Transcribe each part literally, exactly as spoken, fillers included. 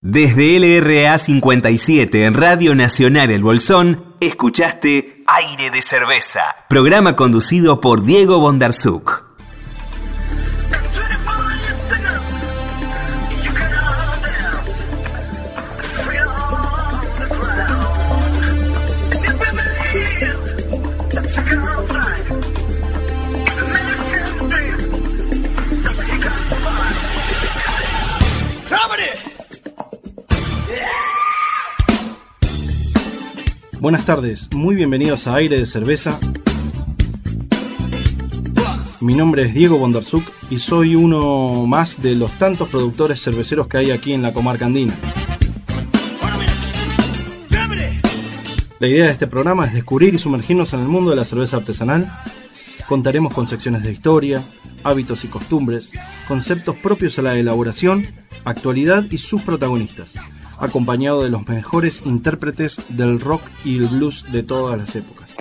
Desde L R A cincuenta y siete en Radio Nacional El Bolsón, escuchaste Aire de Cerveza, programa conducido por Diego Bondarsuk. Buenas tardes, muy bienvenidos a Aire de Cerveza. Mi nombre es Diego Bondarsuk y soy uno más de los tantos productores cerveceros que hay aquí en la comarca andina. La idea de este programa es descubrir y sumergirnos en el mundo de la cerveza artesanal. Contaremos con secciones de historia, hábitos y costumbres, conceptos propios a la elaboración, actualidad y sus protagonistas, acompañado de los mejores intérpretes del rock y el blues de todas las épocas.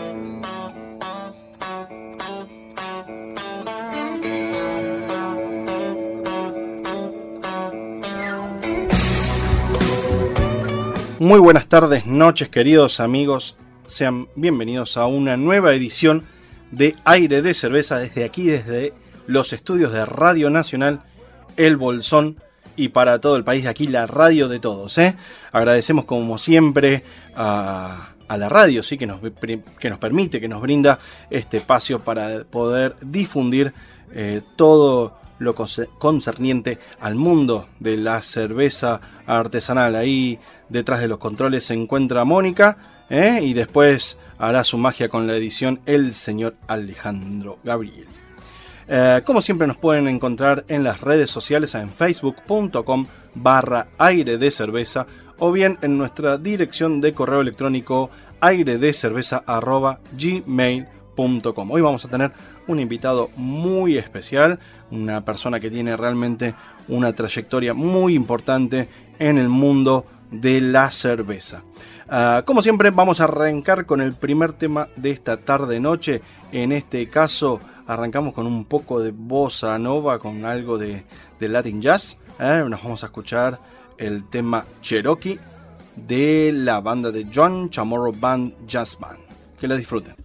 Muy buenas tardes, noches, queridos amigos. Sean bienvenidos a una nueva edición de Aire de Cerveza desde aquí, desde los estudios de Radio Nacional El Bolsón, y para todo el país, de aquí la radio de todos, ¿eh? Agradecemos como siempre a, a la radio, ¿sí? que, nos, que nos permite, que nos brinda este espacio para poder difundir eh, todo lo concerniente al mundo de la cerveza artesanal. Ahí detrás de los controles se encuentra Mónica, ¿eh? y después hará su magia con la edición el señor Alejandro Gabriel. Eh, como siempre nos pueden encontrar en las redes sociales en facebook punto com barra aire de cerveza o bien en nuestra dirección de correo electrónico aire de cerveza arroba gmail punto com. Hoy vamos a tener un invitado muy especial, una persona que tiene realmente una trayectoria muy importante en el mundo de la cerveza. Uh, como siempre vamos a arrancar con el primer tema de esta tarde noche. En este caso arrancamos con un poco de bossa nova, con algo de, de Latin jazz. ¿eh? Nos vamos a escuchar el tema Cherokee de la banda de John Chamorro Band Jazz Band. Que la disfruten.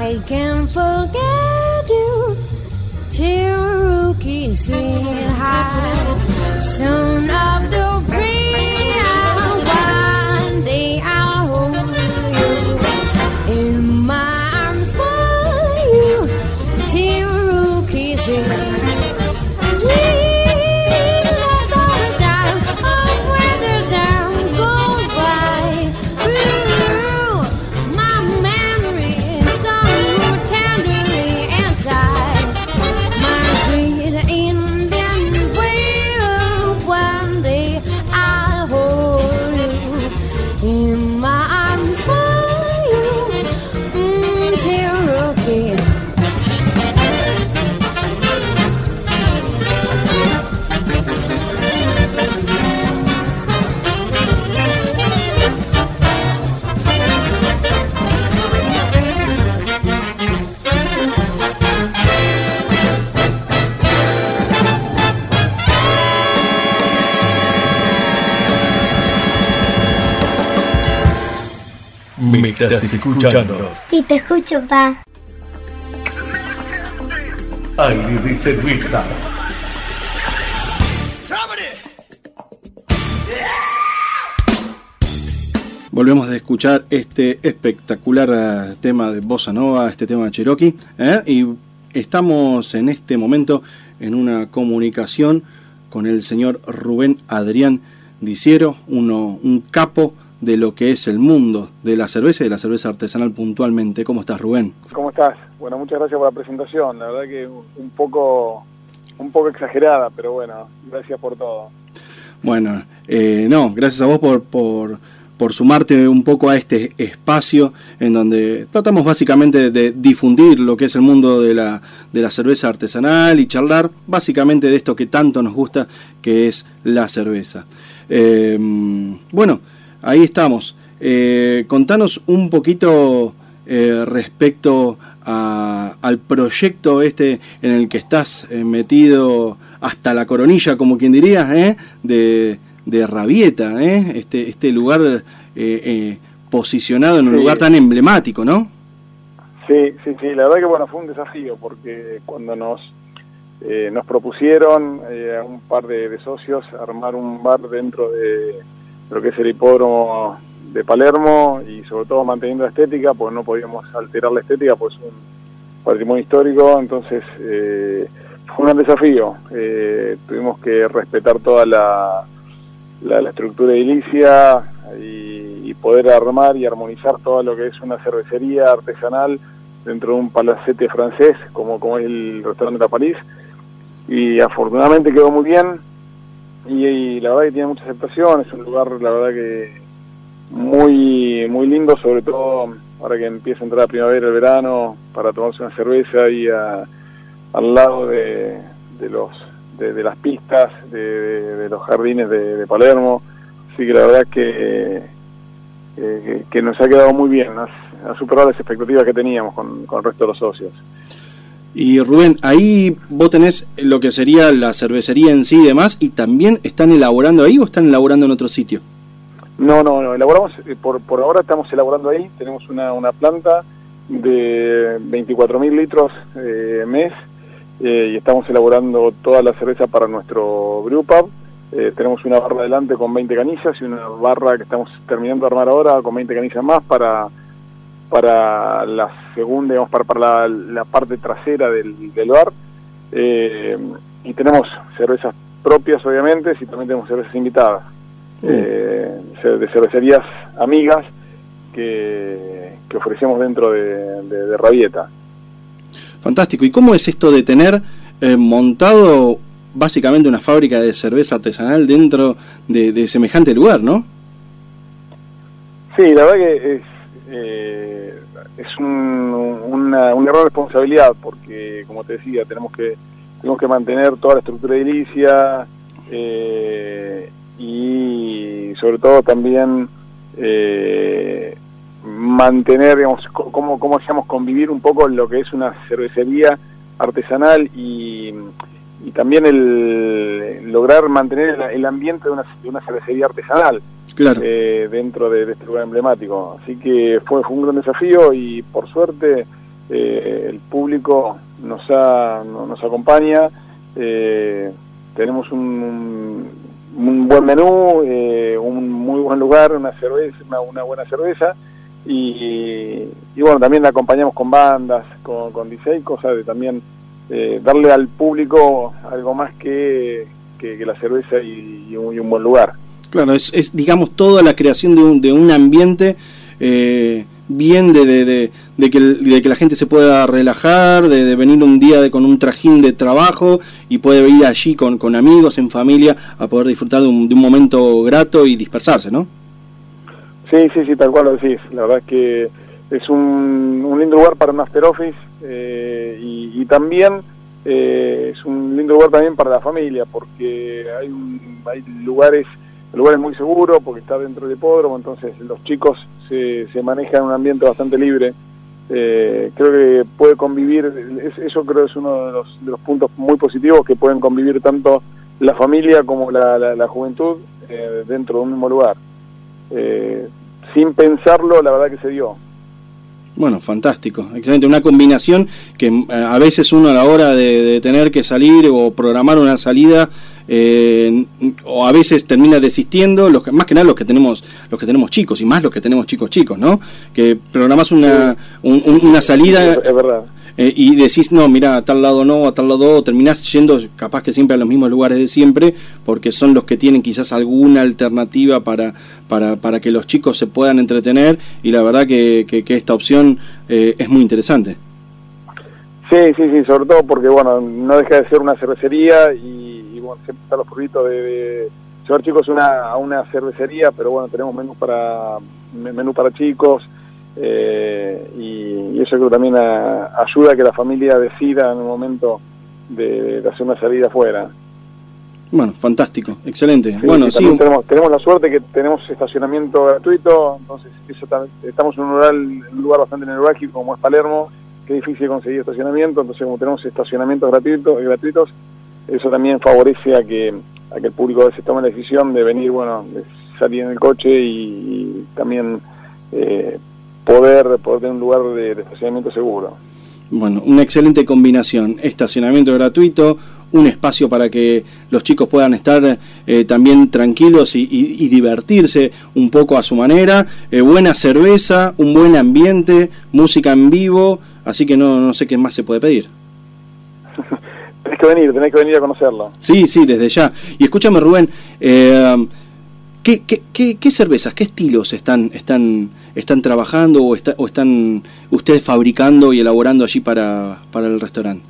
I can't forget you, Cherokee sweetheart. Son of the freedom, one day I'll hold you in my arms for you, Cherokee sweetheart. ¿Me estás escuchando? Sí, te escucho, pa. Aire de cerveza. Volvemos a escuchar este espectacular tema de Bossa Nova, este tema de Cherokee, ¿eh? Y estamos en este momento en una comunicación con el señor Rubén Adrián Diciero, uno, un capo de lo que es el mundo de la cerveza y de la cerveza artesanal puntualmente. ¿Cómo estás, Rubén? ¿Cómo estás? Bueno, muchas gracias por la presentación. La verdad que un poco, un poco exagerada, pero bueno, gracias por todo. Bueno, eh, no, gracias a vos por, por, por sumarte un poco a este espacio en donde tratamos básicamente de difundir lo que es el mundo de la, de la cerveza artesanal y charlar básicamente de esto que tanto nos gusta, que es la cerveza. Eh, bueno, ahí estamos. Eh, contanos un poquito eh, respecto a, al proyecto este en el que estás eh, metido hasta la coronilla, como quien diría, ¿eh? de, de Rabieta, ¿eh? este, este lugar eh, eh, posicionado en un sí. lugar tan emblemático, ¿no? Sí, sí, sí. La verdad que bueno, fue un desafío porque cuando nos eh, nos propusieron eh, a un par de, de socios armar un bar dentro de lo que es el hipódromo de Palermo y sobre todo manteniendo la estética, pues no podíamos alterar la estética, pues es un patrimonio histórico, entonces eh, fue un gran desafío. Eh, tuvimos que respetar toda la, la, la estructura edilicia y, y poder armar y armonizar todo lo que es una cervecería artesanal dentro de un palacete francés, como, como es el restaurante La París, y afortunadamente quedó muy bien. Y, y la verdad que tiene mucha aceptación, es un lugar la verdad que muy muy lindo, sobre todo ahora que empieza a entrar la primavera, el verano, para tomarse una cerveza ahí a, al lado de, de los de, de las pistas, de, de, de los jardines de, de Palermo, así que la verdad que, que, que nos ha quedado muy bien, ha, ha superado las expectativas que teníamos con, con el resto de los socios. Y Rubén, ahí vos tenés lo que sería la cervecería en sí y demás, y también están elaborando ahí o están elaborando en otro sitio. No, no, no, elaboramos, eh, por, por ahora estamos elaborando ahí, tenemos una, una planta de veinticuatro mil litros eh, mes, eh, y estamos elaborando toda la cerveza para nuestro brewpub. Eh, tenemos una barra adelante con veinte canillas y una barra que estamos terminando de armar ahora con veinte canillas más para... para la segunda, digamos, para, para la, la parte trasera del, del bar, eh, y tenemos cervezas propias obviamente, y también tenemos cervezas invitadas, mm. eh, de cervecerías amigas que, que ofrecemos dentro de, de, de Rabieta. Fantástico. ¿Y cómo es esto de tener eh, montado básicamente una fábrica de cerveza artesanal dentro de, de semejante lugar, no? Sí, la verdad que es Eh, es un, una, una gran responsabilidad porque, como te decía, tenemos que tenemos que mantener toda la estructura edilicia eh, y sobre todo también eh, mantener, digamos, cómo, cómo hacemos convivir un poco lo que es una cervecería artesanal y, y también el lograr mantener el, el ambiente de una, de una cervecería artesanal. Claro. Eh, dentro de, de este lugar emblemático, así que fue, fue un gran desafío y por suerte eh, el público nos, ha, nos acompaña, eh, tenemos un, un buen menú, eh, un muy buen lugar, una cerveza, una, una buena cerveza, y, y bueno, también la acompañamos con bandas, con, con D J, cosa de también eh, darle al público algo más que, que, que la cerveza y, y, un, y un buen lugar. Claro, es, es digamos toda la creación de un, de un ambiente eh, bien de, de, de, de, que, de que la gente se pueda relajar, de, de venir un día de, con un trajín de trabajo y puede ir allí con, con amigos, en familia, a poder disfrutar de un, de un momento grato y dispersarse, ¿no? Sí, sí, sí, tal cual lo decís. La verdad es que es un, un lindo lugar para un after office eh, y, y también eh, es un lindo lugar también para la familia, porque hay, un, hay lugares... El lugar es muy seguro porque está dentro del hipódromo, entonces los chicos se, se manejan en un ambiente bastante libre. Eh, creo que puede convivir, es, eso creo es uno de los, de los puntos muy positivos, que pueden convivir tanto la familia como la, la, la juventud eh, dentro de un mismo lugar. Eh, sin pensarlo, la verdad que se dio. Bueno, fantástico, excelente, una combinación que eh, a veces uno a la hora de, de tener que salir o programar una salida eh, o a veces termina desistiendo, los que, más que nada los que tenemos los que tenemos chicos y más los que tenemos chicos chicos, ¿no? Que programás una un, un, una salida. Es, es verdad. Eh, y decís, no, mira, a tal lado no, a tal lado, terminás yendo capaz que siempre a los mismos lugares de siempre, porque son los que tienen quizás alguna alternativa para para, para que los chicos se puedan entretener, y la verdad que, que, que esta opción eh, es muy interesante. Sí, sí, sí, sobre todo porque, bueno, no deja de ser una cervecería y, y bueno, siempre están los burritos de, de llevar chicos una, a una cervecería, pero bueno, tenemos menú para, menú para chicos. Eh, y, y eso creo que también a, ayuda a que la familia decida en un momento de, de hacer una salida afuera. Bueno, fantástico, excelente. Sí, bueno, sí, sí. tenemos, tenemos la suerte que tenemos estacionamiento gratuito, entonces eso también, estamos en un lugar, un lugar bastante neurálgico como es Palermo, que es difícil conseguir estacionamiento, entonces como tenemos estacionamientos gratuitos, gratuitos, eso también favorece a que a que el público a veces tome la decisión de venir, bueno, de salir en el coche y, y también eh, Poder, poder tener un lugar de, de estacionamiento seguro. Bueno, una excelente combinación, estacionamiento gratuito, un espacio para que los chicos puedan estar eh, también tranquilos y, y, y divertirse un poco a su manera, eh, buena cerveza, un buen ambiente, música en vivo, así que no, no sé qué más se puede pedir. Tenés que venir, tenés que venir a conocerlo. Sí, sí, desde ya. Y escúchame, Rubén, eh, ¿qué, qué, qué, qué cervezas, qué estilos están están están trabajando o, está, o están ustedes fabricando y elaborando allí para, para el restaurante?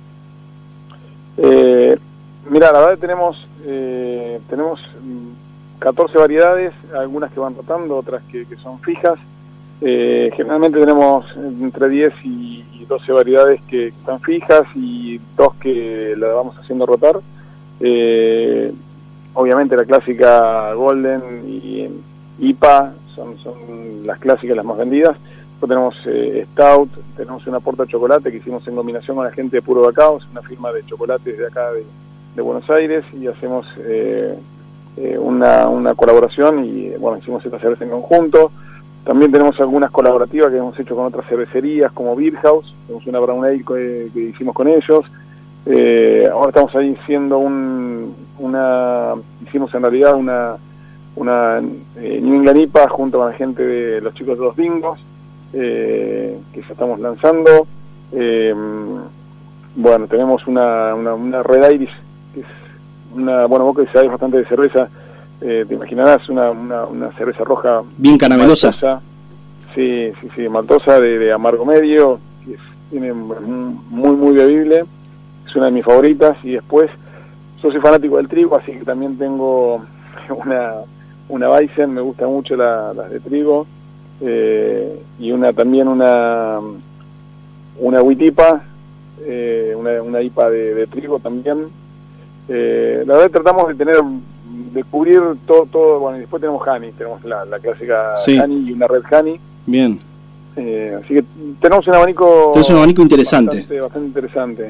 Eh, mira, la verdad tenemos eh, tenemos catorce variedades, algunas que van rotando, otras que, que son fijas. Eh, generalmente tenemos entre diez y doce variedades que están fijas y dos que la vamos haciendo rotar. Eh, obviamente la clásica Golden y I P A son, son las clásicas, las más vendidas. Después tenemos eh, Stout, tenemos una porta de chocolate que hicimos en combinación con la gente de Puro Bacao, es una firma de chocolates de acá de, de Buenos Aires, y hacemos eh, eh, una, una colaboración y bueno, hicimos esta cerveza en conjunto. También tenemos algunas colaborativas que hemos hecho con otras cervecerías como Beer House, tenemos una Brown Ale que, que hicimos con ellos. Eh, ahora estamos ahí haciendo un, una, hicimos en realidad una, una eh, New England I P A junto con la gente de los chicos de los Bingos, eh, que ya estamos lanzando. Eh, bueno, tenemos una, una, una Red Iris, que es una, bueno, vos que sabés bastante de cerveza, eh, te imaginarás, una, una, una cerveza roja bien caramelosa. Maltosa, sí, sí, sí, maltosa de, de amargo medio, que es, tiene muy, muy bebible. Es una de mis favoritas. Y después, yo soy fanático del trigo, así que también tengo una, una Weizen, me gusta mucho la, las de trigo, eh, y una también una una Witipa, eh, una, una I P A de, de trigo también. Eh, la verdad tratamos de tener, de cubrir todo, todo. Bueno, y después tenemos Honey, tenemos la, la clásica sí. Honey y una Red Honey. Bien. Eh, así que tenemos un abanico, tenemos un abanico interesante. Bastante, bastante interesante.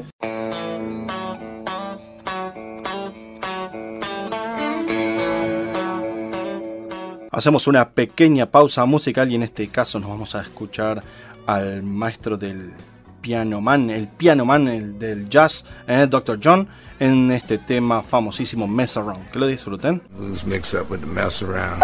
Hacemos una pequeña pausa musical y en este caso nos vamos a escuchar al maestro del piano man, el piano man el del jazz, eh, doctor John, en este tema famosísimo Mess Around. Que lo disfruten. Blues mix up with the mess around.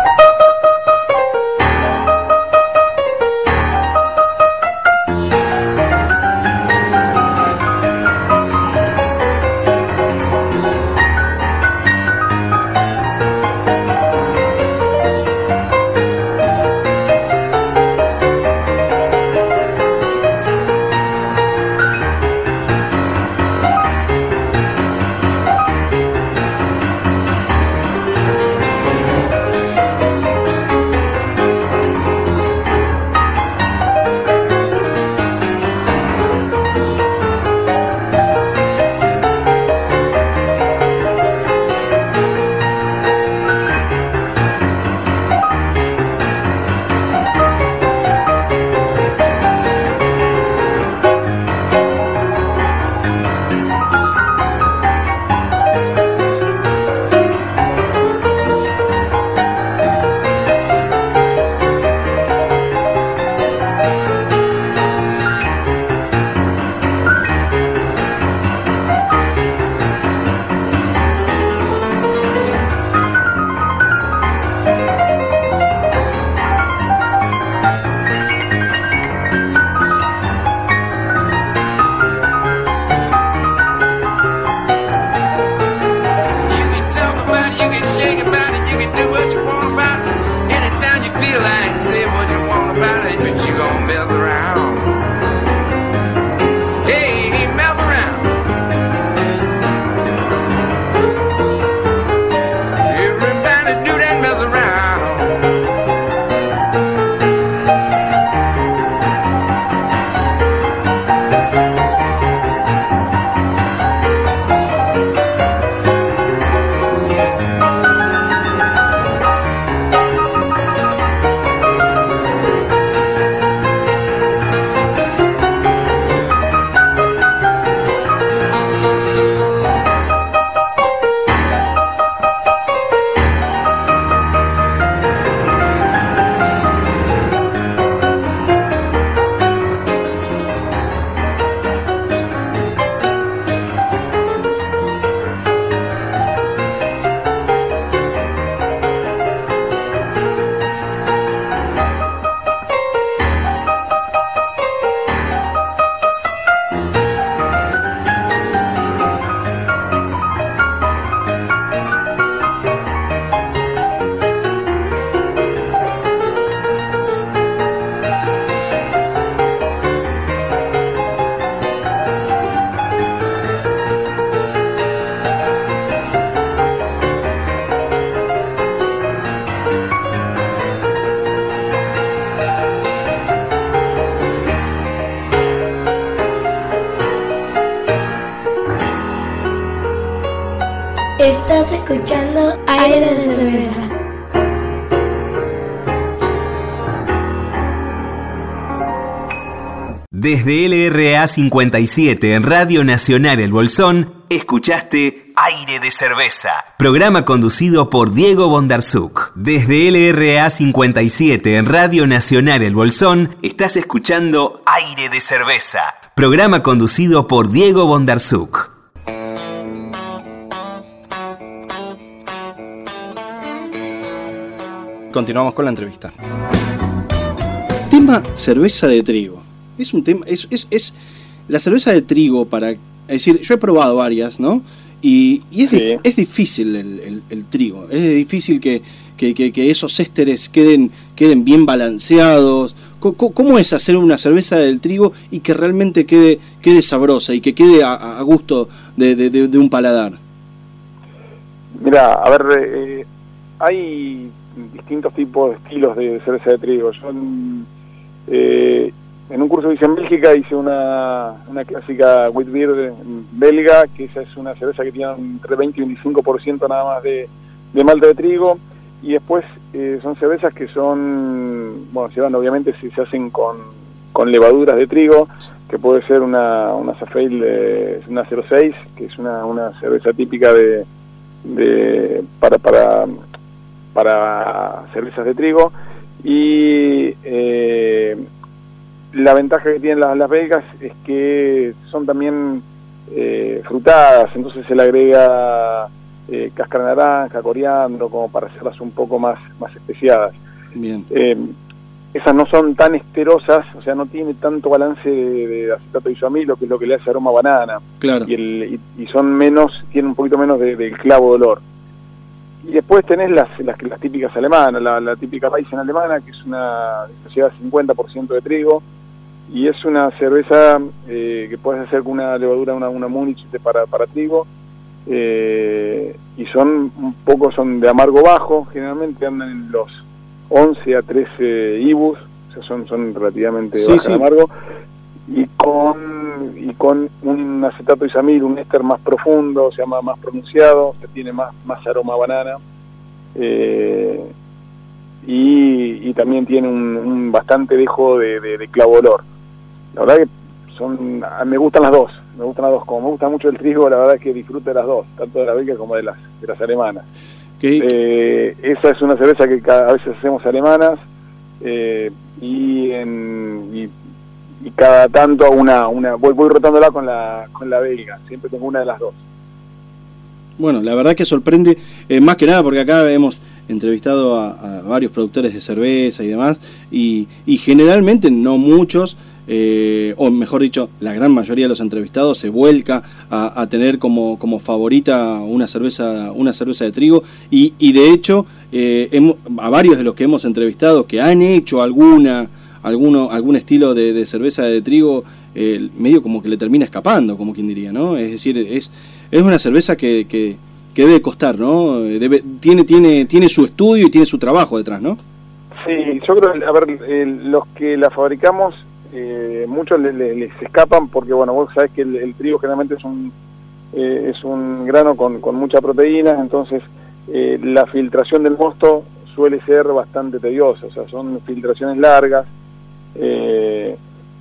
Estás escuchando Aire de Cerveza. Desde L R A cincuenta y siete en Radio Nacional El Bolsón, escuchaste Aire de Cerveza, programa conducido por Diego Bondarsuk. Desde L R A cincuenta y siete en Radio Nacional El Bolsón, estás escuchando Aire de Cerveza, programa conducido por Diego Bondarsuk. Continuamos con la entrevista. Tema cerveza de trigo. Es un tema, es, es, es la cerveza de trigo para, es decir, yo he probado varias, ¿no? Y, y es, sí. dif, es difícil el, el, el trigo, es difícil que, que, que, que esos ésteres queden, queden bien balanceados. ¿Cómo, ¿Cómo es hacer una cerveza del trigo y que realmente quede, quede sabrosa y que quede a, a gusto de, de, de, de un paladar? Mira, a ver, eh, hay distintos tipos de estilos de cerveza de trigo. Yo eh, en un curso que hice en Bélgica hice una, una clásica wheat beer belga, que esa es una cerveza que tiene entre veinte y veinticinco por ciento nada más de, de malta de trigo, y después eh, son cervezas que son, bueno, se van, obviamente si se hacen con, con levaduras de trigo, que puede ser una, una Safale, eh, una cero seis, que es una, una cerveza típica de, de para para para cervezas de trigo, y eh, la ventaja que tienen las, las belgas es que son también eh, frutadas, entonces se le agrega eh, cáscara naranja, coriandro, como para hacerlas un poco más, más especiadas. Bien. Eh, esas no son tan esterosas, o sea, no tiene tanto balance de, de acetato de isoamilo, que es lo que le hace aroma a banana. Claro. Y, el, y, y son menos, tienen un poquito menos del de, de clavo de olor. Y después tenés las, las, las típicas alemanas, la, la típica Weizen alemana, que es una, que lleva cincuenta por ciento de trigo, y es una cerveza eh, que puedes hacer con una levadura, una, una Múnich para, para trigo, eh, y son un poco, son de amargo bajo, generalmente andan en los once a trece I B Us, o sea, son, son relativamente sí, bajas sí. de amargo, y con, y con un acetato isamil, un éster más profundo, se llama más pronunciado, o sea, tiene más, más aroma a banana, eh, y, y también tiene un, un bastante dejo de, de, de clavo olor. La verdad que son, me gustan las dos, me gustan las dos, como me gusta mucho el trigo, la verdad es que disfruto de las dos, tanto de la belga como de las, de las alemanas. Eh, esa es una cerveza que cada, a veces hacemos alemanas, eh, y, en, y, y cada tanto una, una voy, voy rotándola con la, con la belga, siempre tengo una de las dos. Bueno, la verdad que sorprende, eh, más que nada porque acá hemos entrevistado a, a varios productores de cerveza y demás, y, y generalmente no muchos, eh, o mejor dicho, la gran mayoría de los entrevistados se vuelca a, a tener como, como favorita una cerveza, una cerveza de trigo, y, y de hecho eh, hemos, a varios de los que hemos entrevistado que han hecho alguna alguno algún estilo de, de cerveza de trigo, eh, medio como que le termina escapando, como quien diría, ¿no? Es decir, es es una cerveza que, que, que debe costar, ¿no? Debe, tiene tiene tiene su estudio y tiene su trabajo detrás, ¿no? Sí, yo creo, a ver, eh, los que la fabricamos, eh, muchos les, les, les escapan porque, bueno, vos sabés que el, el trigo generalmente es un eh, es un grano con, con mucha proteína, entonces eh, la filtración del mosto suele ser bastante tediosa, o sea, son filtraciones largas, eh,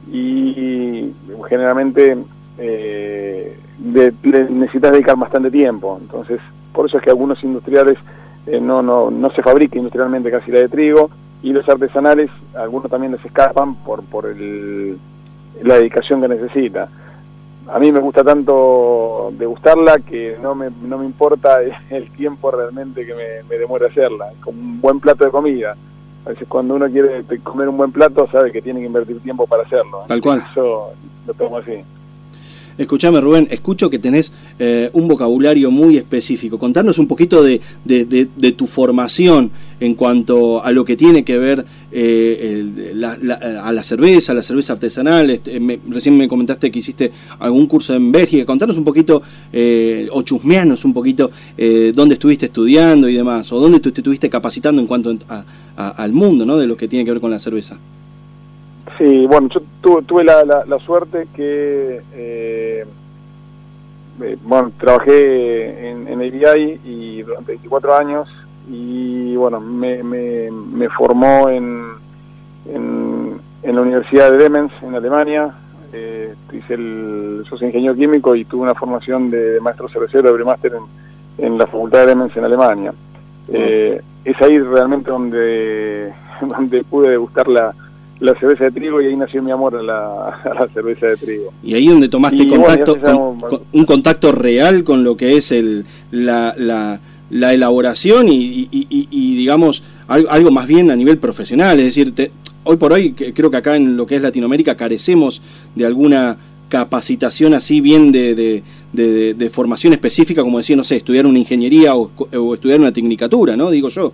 y generalmente eh, de, de, necesitas dedicar bastante tiempo, entonces por eso es que algunos industriales eh, no, no, no se fabrica industrialmente casi la de trigo, y los artesanales, algunos también les escapan por, por el, la dedicación que necesita. A mí me gusta tanto degustarla que no me, no me importa el tiempo realmente que me, me demore hacerla, como un buen plato de comida. A veces cuando uno quiere comer un buen plato sabe que tiene que invertir tiempo para hacerlo. Tal cual. Eso lo tomo así. Escuchame, Rubén, escucho que tenés eh, un vocabulario muy específico. Contanos un poquito de, de, de, de tu formación en cuanto a lo que tiene que ver eh, el, la, la, a la cerveza, a la cerveza artesanal. Este, me, recién me comentaste que hiciste algún curso en Bélgica. Contanos un poquito, eh, o chusmeanos un poquito, eh, dónde estuviste estudiando y demás, o dónde tú te estuviste capacitando en cuanto a, a, al mundo, ¿no?, de lo que tiene que ver con la cerveza. Sí, bueno, yo tuve, tuve la, la, la suerte que, eh, eh, bueno, trabajé en, en A B I y durante veinticuatro años, y bueno, me, me, me formó en, en, en la Universidad de Demens, en Alemania. Eh, hice el, yo soy ingeniero químico y tuve una formación de, de maestro cervecero, de brewmaster en, en la Facultad de Demens en Alemania. Eh, es ahí realmente donde, donde pude degustar la la cerveza de trigo, y ahí nació mi amor a la, a la cerveza de trigo. Y ahí donde tomaste y, contacto, bueno, con, con, un contacto real con lo que es el la, la, la elaboración y, y, y, y digamos, algo, algo más bien a nivel profesional. Es decir, te, hoy por hoy creo que acá en lo que es Latinoamérica carecemos de alguna capacitación así bien de, de, de, de, de formación específica, como decir, no sé, estudiar una ingeniería o, o estudiar una tecnicatura, ¿no? Digo yo.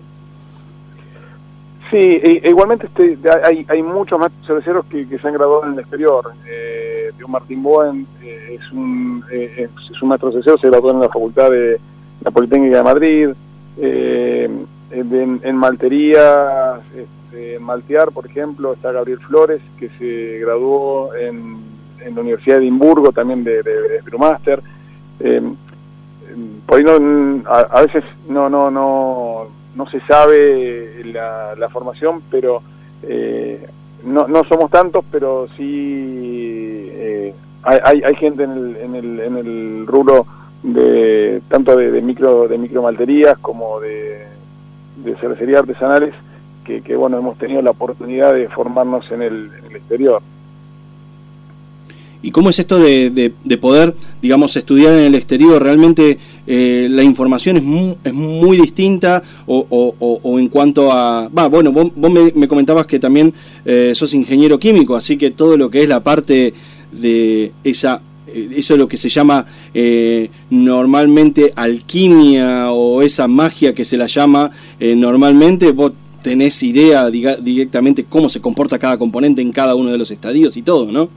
Sí, e, igualmente este, hay, hay muchos maestros cerveceros que, que se han graduado en el exterior. Eh, Martín Boen eh, es, un, eh, es un maestro cervecero, se graduó en la Facultad de la Politécnica de Madrid. Eh, en, en maltería, este, en maltear, por ejemplo, está Gabriel Flores, que se graduó en, en la Universidad de Edimburgo, también de, de, de Brewmaster. Eh, por ahí no, a, a veces no, no, no no se sabe la, la formación, pero eh, no, no somos tantos, pero sí eh, hay, hay gente en el, en el, en el rubro de tanto de, de micro de micromalterías como de, de cervecerías artesanales que, que bueno, hemos tenido la oportunidad de formarnos en el, en el exterior. ¿Y cómo es esto de, de, de poder, digamos, estudiar en el exterior? ¿Realmente eh, la información es muy, es muy distinta? O, o, o, o en cuanto a... Va, bueno, vos, vos me, me comentabas que también eh, sos ingeniero químico, así que todo lo que es la parte de esa... Eso es lo que se llama eh, normalmente alquimia, o esa magia que se la llama eh, normalmente. Vos tenés idea diga, directamente cómo se comporta cada componente en cada uno de los estadios y todo, ¿no?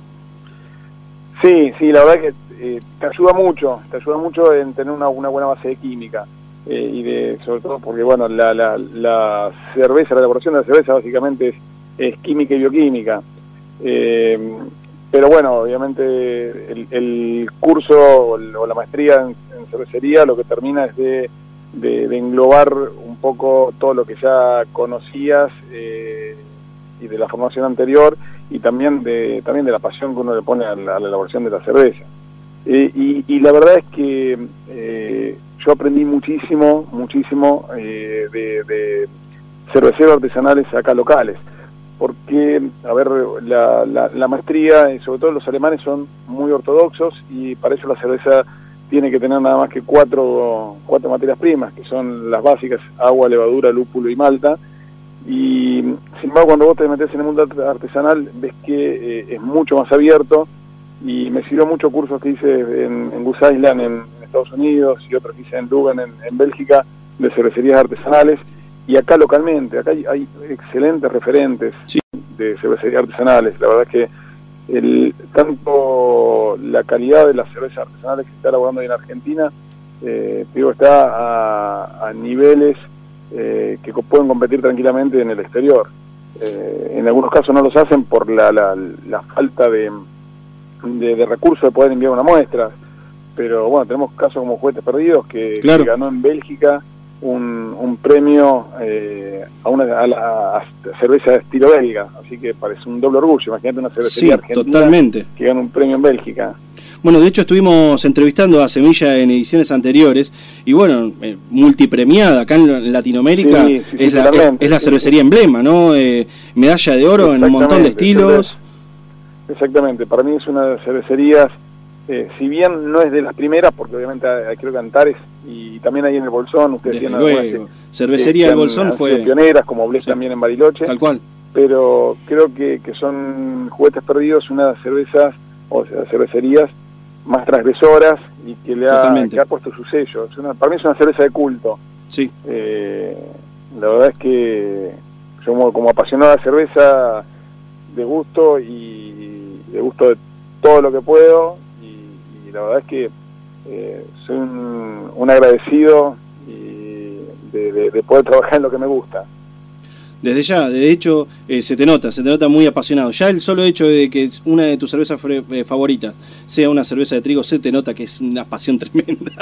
Sí, sí, la verdad que eh, te ayuda mucho, te ayuda mucho en tener una, una buena base de química, eh, y de, sobre todo porque, bueno, la, la, la cerveza, la elaboración de la cerveza básicamente es, es química y bioquímica. Eh, pero bueno, obviamente el, el curso o, el, o la maestría en, en cervecería lo que termina es de, de, de englobar un poco todo lo que ya conocías eh, y de la formación anterior, y también de también de la pasión que uno le pone a la, a la elaboración de la cerveza. Eh, y, y la verdad es que eh, yo aprendí muchísimo, muchísimo eh, de, de cerveceros artesanales acá locales, porque, a ver, la, la, la maestría, y sobre todo los alemanes, son muy ortodoxos, y para eso la cerveza tiene que tener nada más que cuatro, cuatro materias primas, que son las básicas: agua, levadura, lúpulo y malta. Y sin embargo, cuando vos te metés en el mundo artesanal, ves que eh, es mucho más abierto, y me sirvió mucho cursos que hice en, en Goose Island en, en Estados Unidos, y otros que hice en Leuven en, en Bélgica, de cervecerías artesanales, y acá localmente. Acá hay, hay excelentes referentes, sí, de cervecerías artesanales. La verdad es que el, tanto la calidad de las cervezas artesanales que se está elaborando en Argentina, eh, digo, está a, a niveles Eh, que pueden competir tranquilamente en el exterior. Eh, en algunos casos no los hacen por la, la, la falta de, de, de recursos de poder enviar una muestra, pero bueno, tenemos casos como Juguetes Perdidos, que, claro, que ganó en Bélgica un, un premio eh, a una a la a cerveza de estilo belga, así que parece un doble orgullo. Imagínate una cervecería, sí, argentina, totalmente, que gana un premio en Bélgica. Bueno, de hecho estuvimos entrevistando a Semilla en ediciones anteriores, y bueno, eh, multipremiada acá en Latinoamérica. Sí, sí, es, sí, la, es, es la cervecería sí, emblema, ¿no? Eh, medalla de oro en un montón de estilos. Exactamente, para mí es una de las cervecerías, eh, si bien no es de las primeras, porque obviamente hay, creo que Antares, y también hay en el Bolsón, ustedes tienen algunas que, cervecería del Bolsón han, fue han pioneras, como Bless, sí, también en Bariloche. Tal cual. Pero creo que, que son Juguetes Perdidos, una de las cervezas, o sea, cervecerías más transgresoras, y que le ha, que ha puesto su sello. Es una, para mí es una cerveza de culto. Sí. Eh, la verdad es que yo como, como apasionado de cerveza, de gusto y de gusto de todo lo que puedo, y, y la verdad es que eh, soy un, un agradecido y de, de, de poder trabajar en lo que me gusta. Desde ya, de hecho, eh, se te nota, se te nota muy apasionado. Ya el solo hecho de que una de tus cervezas eh, favoritas sea una cerveza de trigo, se te nota que es una pasión tremenda.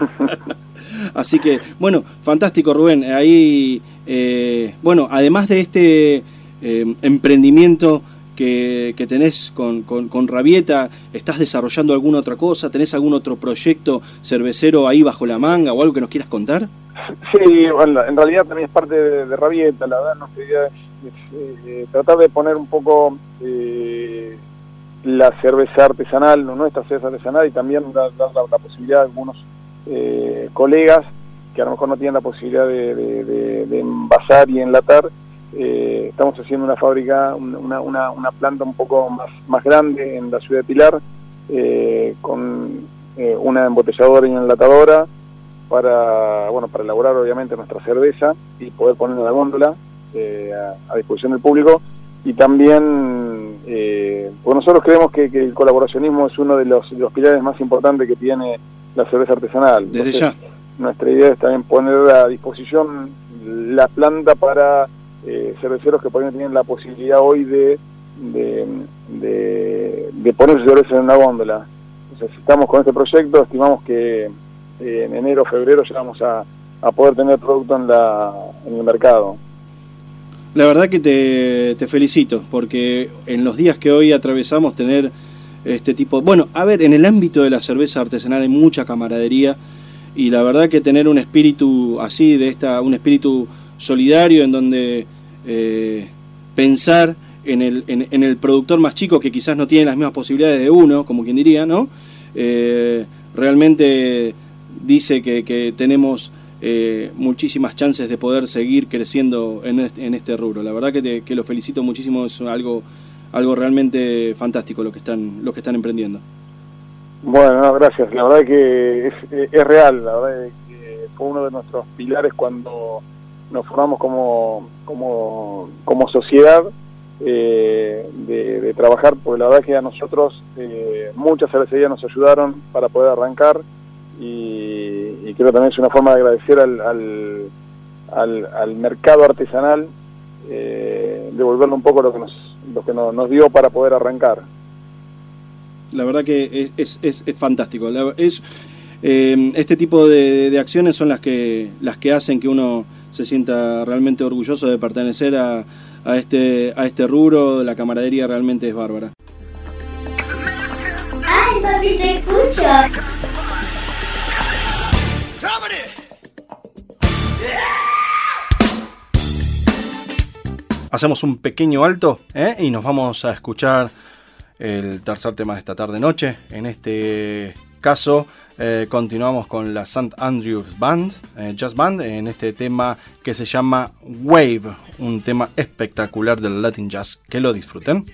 Así que, bueno, fantástico, Rubén. Ahí, eh, bueno, además de este eh, emprendimiento que, que tenés con, con, con Rabieta, ¿estás desarrollando alguna otra cosa? ¿Tenés algún otro proyecto cervecero ahí bajo la manga o algo que nos quieras contar? Sí, bueno, en realidad también es parte de, de Rabieta. La verdad, nuestra idea es, es eh, tratar de poner un poco eh, la cerveza artesanal, nuestra cerveza artesanal, y también dar, dar la, la posibilidad a algunos eh, colegas que a lo mejor no tienen la posibilidad de, de, de, de envasar y enlatar. Eh, estamos haciendo una fábrica, una, una, una planta un poco más, más grande en la ciudad de Pilar, eh, con eh, una embotelladora y una enlatadora, para bueno para elaborar obviamente nuestra cerveza y poder ponerla en la góndola eh, a, a disposición del público. Y también eh, pues nosotros creemos que, que el colaboracionismo es uno de los, de los pilares más importantes que tiene la cerveza artesanal. Desde Entonces, ya nuestra idea es también poner a disposición la planta para eh, cerveceros que por ahí no tienen la posibilidad hoy de de, de, de poner su cerveza en una góndola. Entonces, estamos con este proyecto, estimamos que en enero o febrero ya vamos a, a poder tener producto en la en el mercado. La verdad que te, te felicito, porque en los días que hoy atravesamos, tener este tipo... Bueno, a ver, en el ámbito de la cerveza artesanal hay mucha camaradería, y la verdad que tener un espíritu así, de esta un espíritu solidario, en donde eh, pensar en el, en, en el productor más chico que quizás no tiene las mismas posibilidades de uno, como quien diría, ¿no? Eh, realmente dice que, que tenemos eh, muchísimas chances de poder seguir creciendo en este, en este rubro. La verdad que, te, que lo felicito muchísimo, es algo, algo realmente fantástico lo que están, lo que están emprendiendo. Bueno, no, gracias. La verdad que es, es real, la verdad que fue uno de nuestros pilares cuando nos formamos como, como, como sociedad, eh, de, de trabajar, porque la verdad que a nosotros eh, muchas cervecerías nos ayudaron para poder arrancar, y, y creo también es una forma de agradecer al, al, al, al mercado artesanal, eh, devolverle un poco lo que nos, lo que nos, nos dio para poder arrancar. La verdad que es, es, es fantástico. La, es, eh, este tipo de, de acciones son las que, las que hacen que uno se sienta realmente orgulloso de pertenecer a, a, este, a este rubro. La camaradería realmente es bárbara. ¡Ay, papi, te escucho! Hacemos un pequeño alto, ¿eh? Y nos vamos a escuchar el tercer tema de esta tarde-noche. En este caso, eh, continuamos con la Saint Andrews Band, eh, Jazz Band, en este tema que se llama Wave, un tema espectacular del Latin Jazz. Que lo disfruten.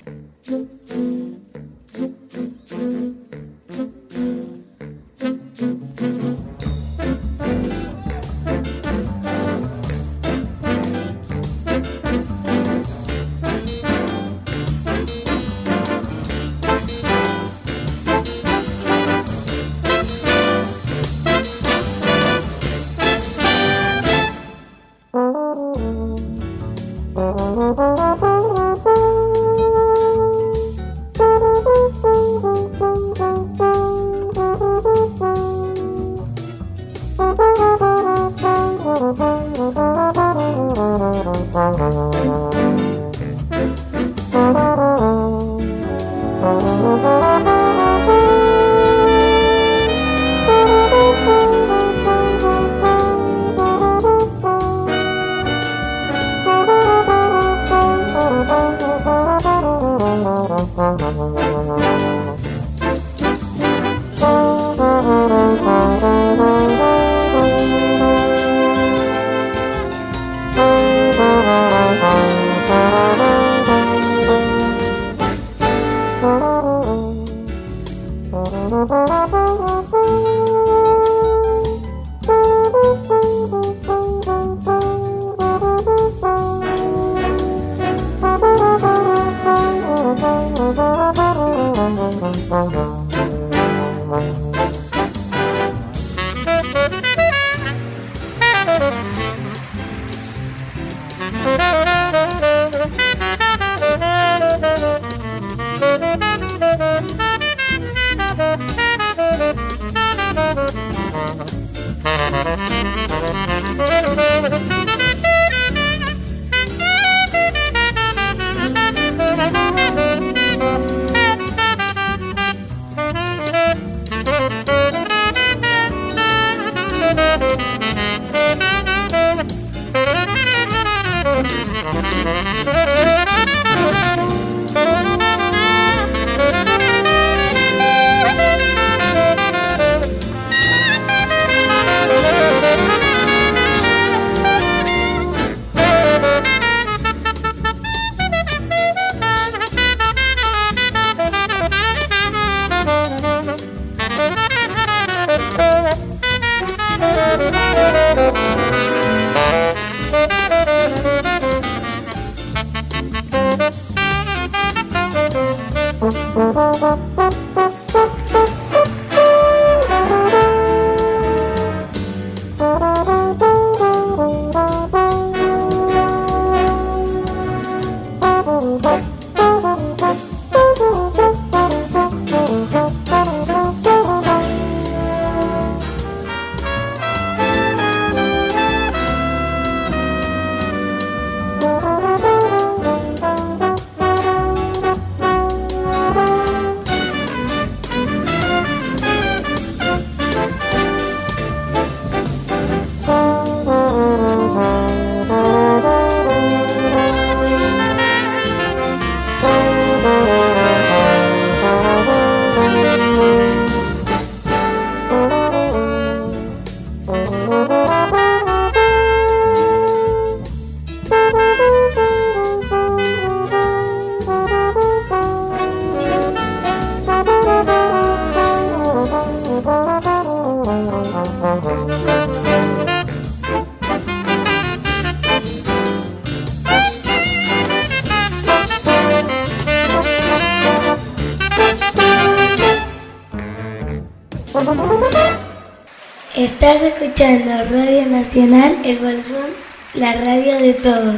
Estás escuchando Radio Nacional El Bolsón, la radio de todos.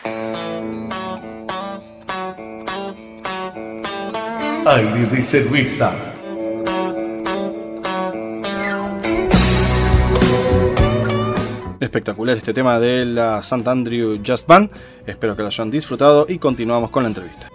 Aire de cerveza. Espectacular este tema de la Saint Andrew Jazz Band. Espero que lo hayan disfrutado y continuamos con la entrevista.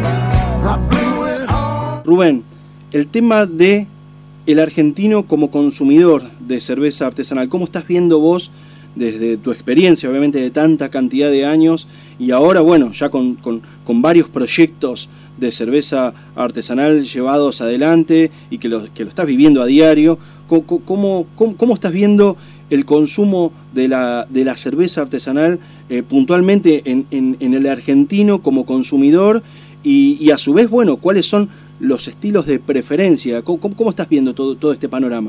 Rubén, el tema de el argentino como consumidor de cerveza artesanal, ¿cómo estás viendo vos desde tu experiencia, obviamente de tanta cantidad de años, y ahora, bueno, ya con, con, con varios proyectos de cerveza artesanal llevados adelante y que lo, que lo estás viviendo a diario? ¿Cómo, cómo, cómo, cómo estás viendo el consumo de la, de la cerveza artesanal eh, puntualmente en, en, en el argentino como consumidor? Y, y a su vez, bueno, ¿cuáles son los estilos de preferencia? ¿Cómo, cómo, cómo estás viendo todo, todo este panorama?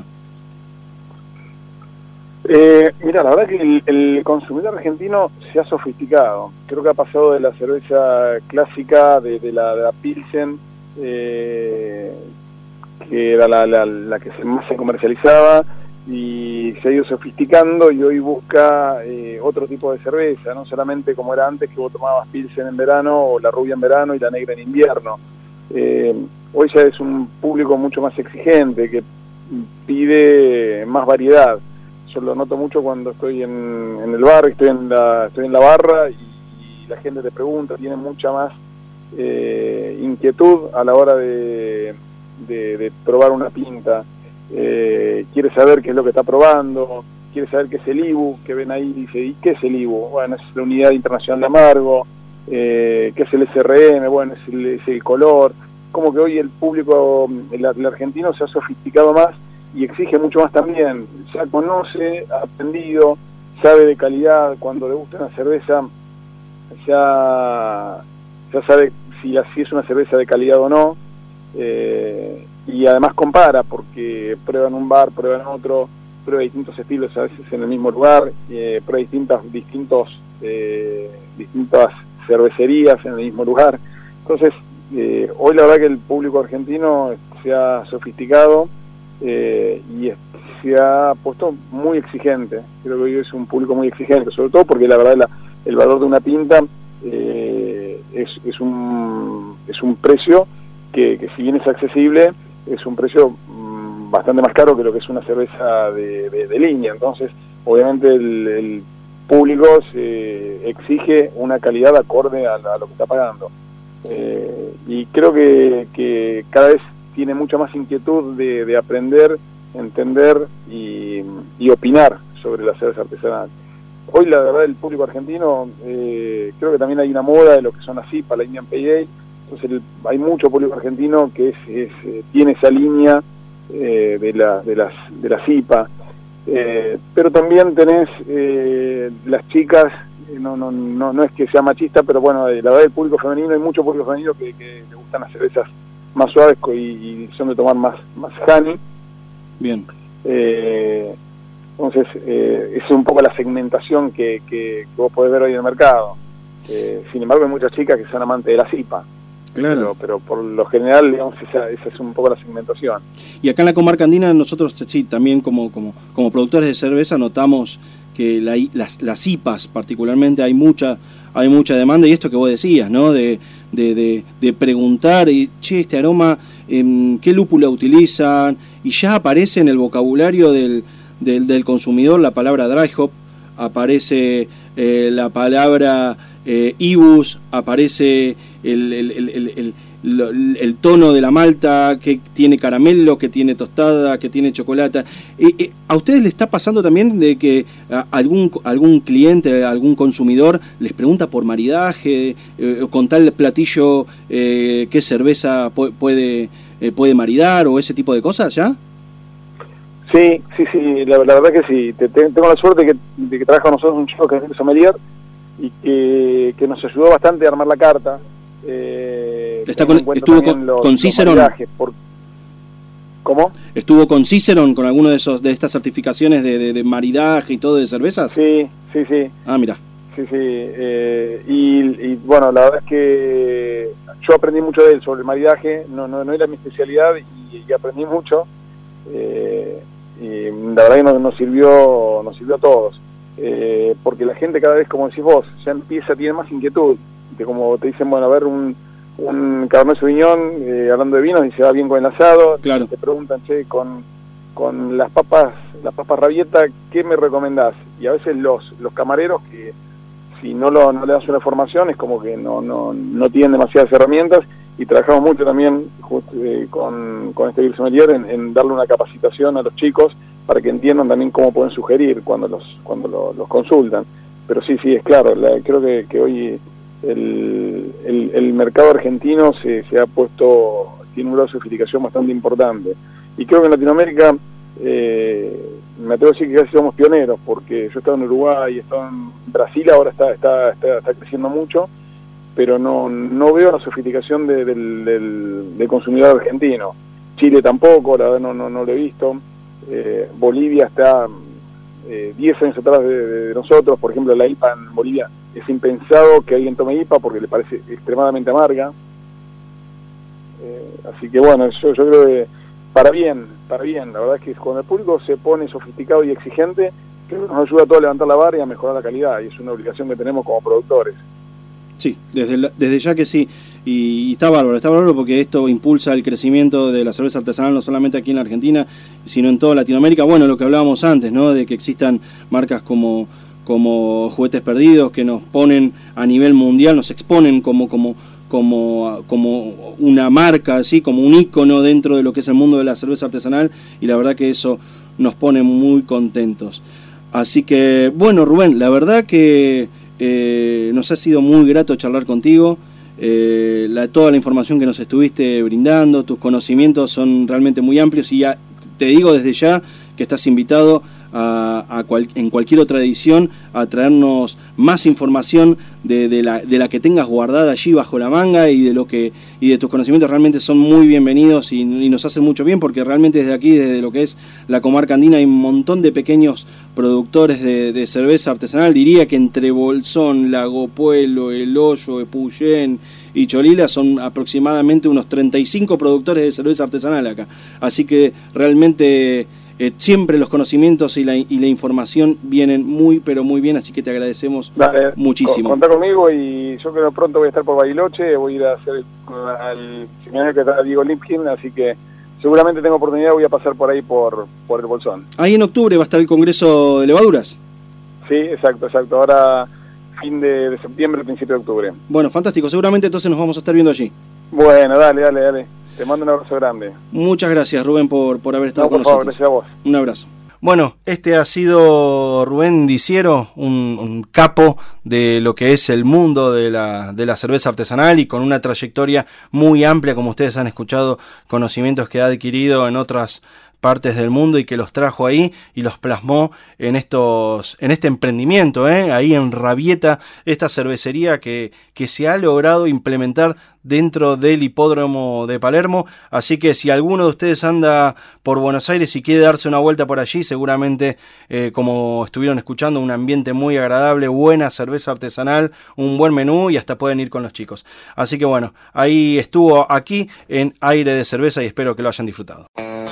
Eh, mira, la verdad que el, el consumidor argentino se ha sofisticado. Creo que ha pasado de la cerveza clásica, de, de, la, de la Pilsen, eh, que era la, la, la que más se comercializaba, y se ha ido sofisticando y hoy busca eh, otro tipo de cerveza, no solamente como era antes, que vos tomabas Pilsen en verano o la rubia en verano y la negra en invierno. Eh, hoy ya es un público mucho más exigente, que pide más variedad. Yo lo noto mucho cuando estoy en, en el bar, estoy en la, estoy en la barra y, y la gente te pregunta, tiene mucha más eh, inquietud a la hora de, de, de probar una pinta. Eh, quiere saber qué es lo que está probando, quiere saber qué es el I B U, que ven ahí, dice, ¿y qué es el I B U? Bueno, es la Unidad Internacional de Amargo. Eh, ¿qué es el S R M? Bueno, es el, es el color. Como que hoy el público, el, el argentino se ha sofisticado más y exige mucho más también. Ya conoce, ha aprendido, sabe de calidad. Cuando le gusta una cerveza, ya, ya sabe si así es una cerveza de calidad o no. Eh, y además compara, porque prueba en un bar, prueba en otro, prueba distintos estilos a veces en el mismo lugar, eh, prueba distintas, distintos, eh, distintas cervecerías en el mismo lugar. Entonces, eh, hoy la verdad que el público argentino se ha sofisticado eh, y se ha puesto muy exigente. Creo que hoy es un público muy exigente, sobre todo porque la verdad la, el valor de una pinta eh, es, es, un, es un precio que, que si bien es accesible, es un precio mmm, bastante más caro que lo que es una cerveza de, de, de línea. Entonces, obviamente el, el público se exige una calidad acorde a, a lo que está pagando. Eh, y creo que, que cada vez tiene mucha más inquietud de, de aprender, entender y, y opinar sobre la cerveza artesanal. Hoy la verdad el público argentino, eh, creo que también hay una moda de lo que son las I P A, la Indian Pale Ale. Entonces el, hay mucho público argentino que es, es, eh, tiene esa línea eh, de, la, de, las, de las I P A. Eh, pero también tenés eh, las chicas, eh, no, no, no, no es que sea machista, pero bueno, eh, la verdad el público femenino, hay mucho público femenino que, que le gustan las cervezas más suaves y, y son de tomar más, más honey. Bien. Eh, entonces, eh, es un poco la segmentación que, que, que vos podés ver hoy en el mercado. Eh, sin embargo, hay muchas chicas que son amantes de las I P A. Claro. Pero, pero por lo general, digamos, esa, esa es un poco la segmentación. Y acá en la comarca andina nosotros sí, también como, como, como productores de cerveza notamos que la, las, las I P As particularmente hay mucha hay mucha demanda, y esto que vos decías, ¿no? De, de, de, de preguntar, y, che, este aroma, eh, ¿qué lúpula utilizan? Y ya aparece en el vocabulario del, del, del consumidor la palabra dry hop, aparece eh, la palabra eh, I B Us, aparece el, el, el, el, el, el, el tono de la malta, que tiene caramelo, que tiene tostada, que tiene chocolate. Eh, eh, ¿A ustedes les está pasando también de que a, algún, algún cliente, algún consumidor les pregunta por maridaje, eh, con tal platillo eh, qué cerveza puede, eh, puede maridar o ese tipo de cosas ya? Sí, sí, sí, la, la verdad que sí. Te, te, tengo la suerte que, de que trabaja con nosotros un chico que es el sommelier y que, que nos ayudó bastante a armar la carta. Eh, Está con, ¿Estuvo con, los, con Cicerón? Por, ¿Cómo? ¿Estuvo con Cicerón, con alguno de esos de estas certificaciones de, de, de maridaje y todo de cervezas? Sí, sí, sí. Ah, mira. Sí, sí. Eh, y, y bueno, la verdad es que yo aprendí mucho de él sobre el maridaje. No, no, no era mi especialidad y, y aprendí mucho. eh, y la verdad que nos, nos sirvió nos sirvió a todos, eh, porque la gente cada vez, como decís vos, ya empieza, tiene más inquietud, que como te dicen, bueno, a ver, un, un Cabernet Sauvignon, eh, hablando de vinos, dice, va bien con el asado, claro. Te preguntan, che, con, con las papas las papas rabieta, ¿qué me recomendás? Y a veces los, los camareros, que si no, lo, no le das una formación, es como que no, no, no tienen demasiadas herramientas, y trabajamos mucho también just, eh, con, con este Vir Sommelier en, en darle una capacitación a los chicos para que entiendan también cómo pueden sugerir cuando los cuando lo, los consultan. Pero sí, sí, es claro, la, creo que, que hoy el, el, el mercado argentino se, se ha puesto, tiene un grado de sofisticación bastante importante. Y creo que en Latinoamérica, eh, me atrevo a decir que casi somos pioneros, porque yo he estado en Uruguay, he estado en Brasil, ahora está, está, está, está creciendo mucho, pero no, no veo la sofisticación de, del, del, del consumidor argentino. Chile tampoco, la verdad no, no, no lo he visto. Eh, Bolivia está eh, diez años atrás de, de nosotros. Por ejemplo, la I P A en Bolivia es impensado que alguien tome I P A porque le parece extremadamente amarga. Eh, así que bueno, yo, yo creo que para bien, para bien, la verdad es que cuando el público se pone sofisticado y exigente, creo que nos ayuda a todos a levantar la vara y a mejorar la calidad, y es una obligación que tenemos como productores. Sí, desde, la, desde ya que sí, y, y está bárbaro, está bárbaro porque esto impulsa el crecimiento de la cerveza artesanal no solamente aquí en la Argentina, sino en toda Latinoamérica. Bueno, lo que hablábamos antes, ¿no? De que existan marcas como, como Juguetes Perdidos, que nos ponen a nivel mundial, nos exponen como, como, como, como una marca, así como un ícono dentro de lo que es el mundo de la cerveza artesanal, y la verdad que eso nos pone muy contentos. Así que, bueno, Rubén, la verdad que Eh, nos ha sido muy grato charlar contigo, eh, la, toda la información que nos estuviste brindando, tus conocimientos son realmente muy amplios, y ya, te digo desde ya que estás invitado a, a cual, en cualquier otra edición a traernos más información de, de, la, de la que tengas guardada allí bajo la manga, y de lo que y de tus conocimientos realmente son muy bienvenidos y, y nos hacen mucho bien, porque realmente desde aquí, desde lo que es la comarca andina, hay un montón de pequeños productores de, de cerveza artesanal. Diría que entre Bolsón, Lago Puelo, El Hoyo, Epuyén y Cholila son aproximadamente unos treinta y cinco productores de cerveza artesanal acá. Así que realmente eh, siempre los conocimientos y la, y la información vienen muy, pero muy bien, así que te agradecemos Dale, muchísimo. Contá conmigo, y yo creo que pronto voy a estar por Bariloche, voy a ir a hacer el, al seminario que está Diego Lipkin, así que seguramente tengo oportunidad, voy a pasar por ahí por, por el Bolsón. Ahí en octubre va a estar el Congreso de Levaduras. Sí, exacto, exacto. Ahora fin de, de septiembre, principio de octubre. Bueno, fantástico. Seguramente entonces nos vamos a estar viendo allí. Bueno, dale, dale, dale. Te mando un abrazo grande. Muchas gracias, Rubén, por, por haber estado No, por con favor, nosotros. gracias a vos. Un abrazo. Bueno, este ha sido Rubén Diciero, un, un capo de lo que es el mundo de la, de la cerveza artesanal, y con una trayectoria muy amplia, como ustedes han escuchado, conocimientos que ha adquirido en otras partes del mundo y que los trajo ahí y los plasmó en estos en este emprendimiento, ¿eh? Ahí en Rabieta, esta cervecería que, que se ha logrado implementar dentro del hipódromo de Palermo. Así que si alguno de ustedes anda por Buenos Aires y quiere darse una vuelta por allí, seguramente, eh, como estuvieron escuchando, un ambiente muy agradable, buena cerveza artesanal, un buen menú, y hasta pueden ir con los chicos. Así que bueno, ahí estuvo aquí en Aire de Cerveza, y espero que lo hayan disfrutado.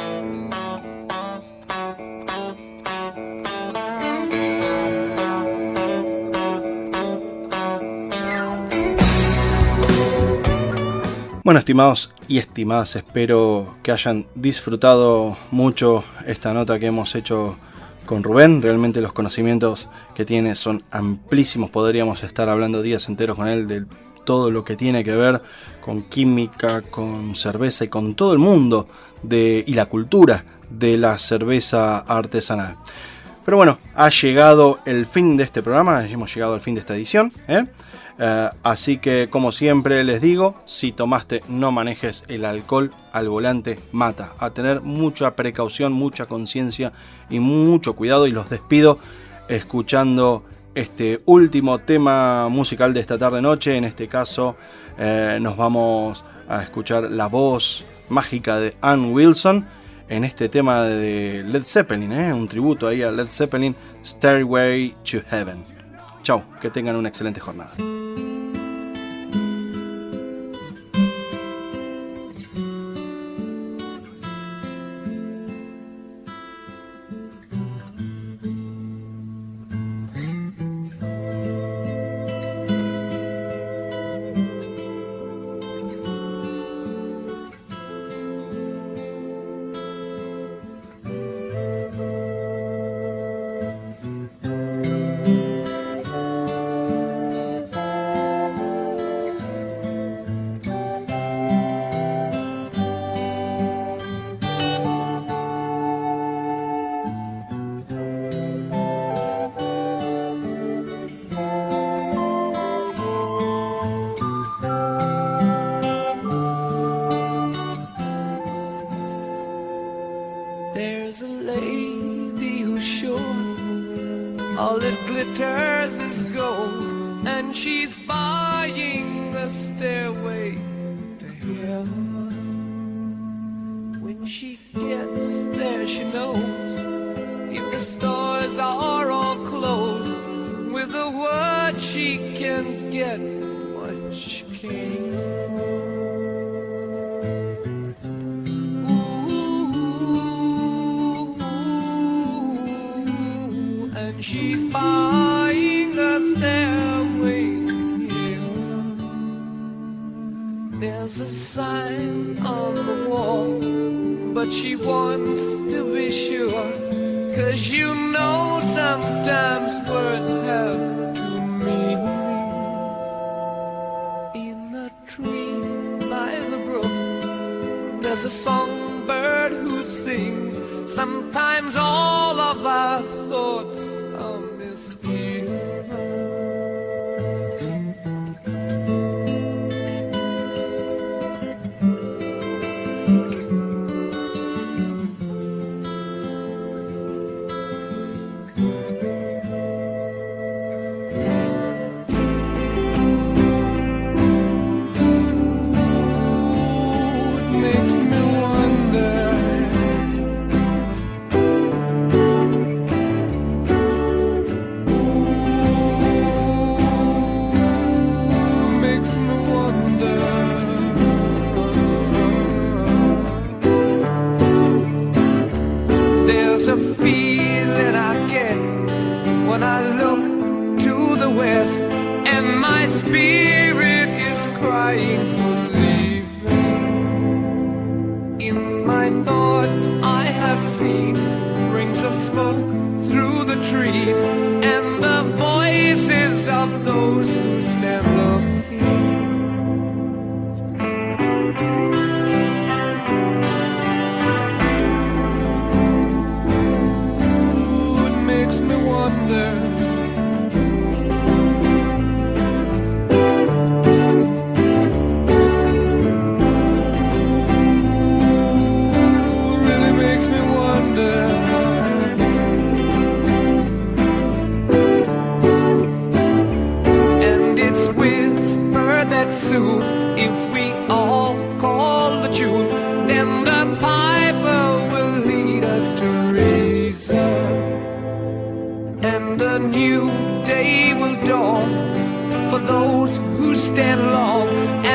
Bueno, estimados y estimadas, espero que hayan disfrutado mucho esta nota que hemos hecho con Rubén. Realmente los conocimientos que tiene son amplísimos, podríamos estar hablando días enteros con él de todo lo que tiene que ver con química, con cerveza y con todo el mundo de, y la cultura de la cerveza artesanal. Pero bueno, ha llegado el fin de este programa, hemos llegado al fin de esta edición, ¿eh? Uh, así que, como siempre les digo, si tomaste, no manejes. El alcohol al volante mata. A tener mucha precaución, mucha conciencia y mucho cuidado. Y los despido escuchando este último tema musical de esta tarde-noche. En este caso eh, nos vamos a escuchar la voz mágica de Ann Wilson en este tema de Led Zeppelin, ¿eh? Un tributo ahí a Led Zeppelin, Stairway to Heaven. Chau, que tengan una excelente jornada. There's a lady who's sure all that glitters is gold, and she's buying the stairway to heaven. When she gets there, she knows if the stores are all closed, with a word she can get what she came for. She's buying a stairway here. There's a sign on the wall, but she wants to be sure, 'cause you know sometimes words have two meanings. In a tree by the brook, there's a songbird who sings. Sometimes all of our thoughts are misgiven. A feeling I get when I look to the west, and my spirit is crying for leaving. In my thoughts I have seen rings of smoke through the trees, and the voices of those who stand looking. If we all call the tune, then the piper will lead us to reason, and a new day will dawn for those who stand long